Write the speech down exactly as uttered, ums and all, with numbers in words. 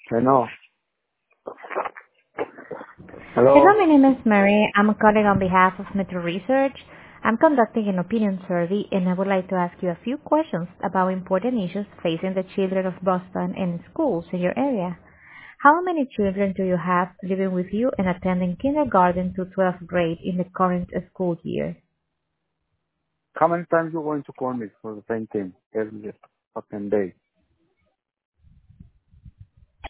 Hello. Hello, Hello. my name is Mary. I'm calling on behalf of Metro Research. I'm conducting an opinion survey, and I would like to ask you a few questions about important issues facing the children of Boston and schools in your area. How many children do you have living with you and attending kindergarten to twelfth grade in the current school year? How many times you going to call me for the same thing every fucking day?